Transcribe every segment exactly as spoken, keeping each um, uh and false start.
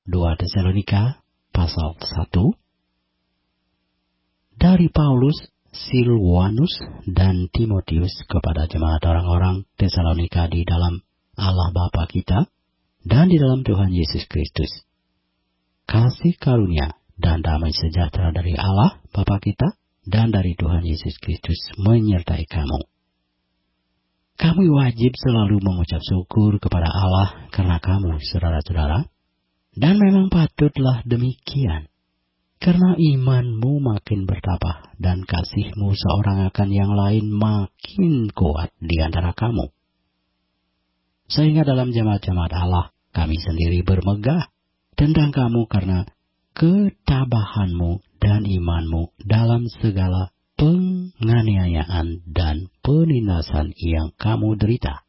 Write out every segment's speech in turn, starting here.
dua Tesalonika pasal satu. Dari Paulus, Silwanus, dan Timotius kepada jemaat orang-orang Tesalonika di dalam Allah Bapa kita dan di dalam Tuhan Yesus Kristus. Kasih karunia dan damai sejahtera dari Allah Bapa kita dan dari Tuhan Yesus Kristus menyertai kamu. Kami wajib selalu mengucap syukur kepada Allah karena kamu, saudara-saudara, dan memang patutlah demikian. Karena imanmu makin bertambah dan kasihmu seorang akan yang lain makin kuat di antara kamu. Sehingga dalam jemaat-jemaat Allah, kami sendiri bermegah tentang kamu karena ketabahanmu dan imanmu dalam segala penganiayaan dan penindasan yang kamu derita.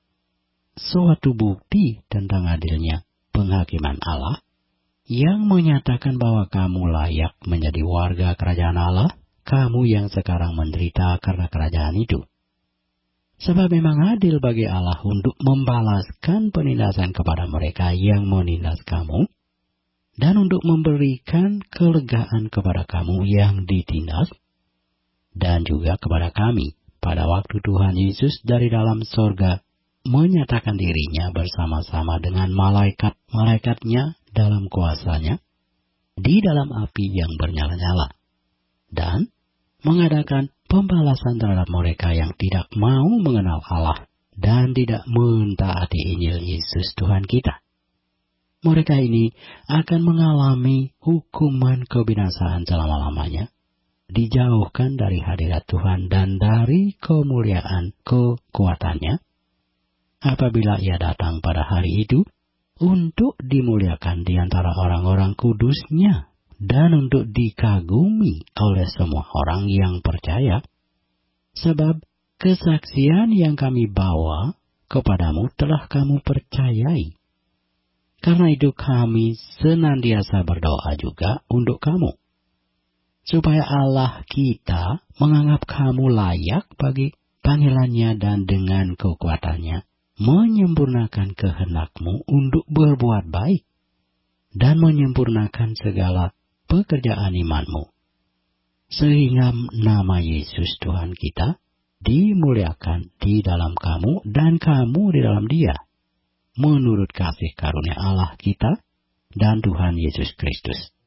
Suatu bukti tentang adilnya penghakiman Allah yang menyatakan bahwa kamu layak menjadi warga kerajaan Allah, kamu yang sekarang menderita karena kerajaan itu. Sebab memang adil bagi Allah untuk membalaskan penindasan kepada mereka yang menindas kamu, dan untuk memberikan kelegaan kepada kamu yang ditindas, dan juga kepada kami pada waktu Tuhan Yesus dari dalam sorga menyatakan dirinya bersama-sama dengan malaikat-malaikatnya dalam kuasanya di dalam api yang bernyala-nyala, dan mengadakan pembalasan terhadap mereka yang tidak mau mengenal Allah dan tidak mentaati Injil Yesus Tuhan kita. Mereka ini akan mengalami hukuman kebinasaan selama-lamanya, dijauhkan dari hadirat Tuhan dan dari kemuliaan kekuatannya, apabila ia datang pada hari itu untuk dimuliakan di antara orang-orang kudusnya dan untuk dikagumi oleh semua orang yang percaya, sebab kesaksian yang kami bawa kepadamu telah kamu percayai. Karena itu kami senantiasa berdoa juga untuk kamu, supaya Allah kita menganggap kamu layak bagi panggilannya dan dengan kekuatannya menyempurnakan kehendakmu untuk berbuat baik dan menyempurnakan segala pekerjaan imanmu, sehingga nama Yesus Tuhan kita dimuliakan di dalam kamu dan kamu di dalam Dia, menurut kasih karunia Allah kita dan Tuhan Yesus Kristus.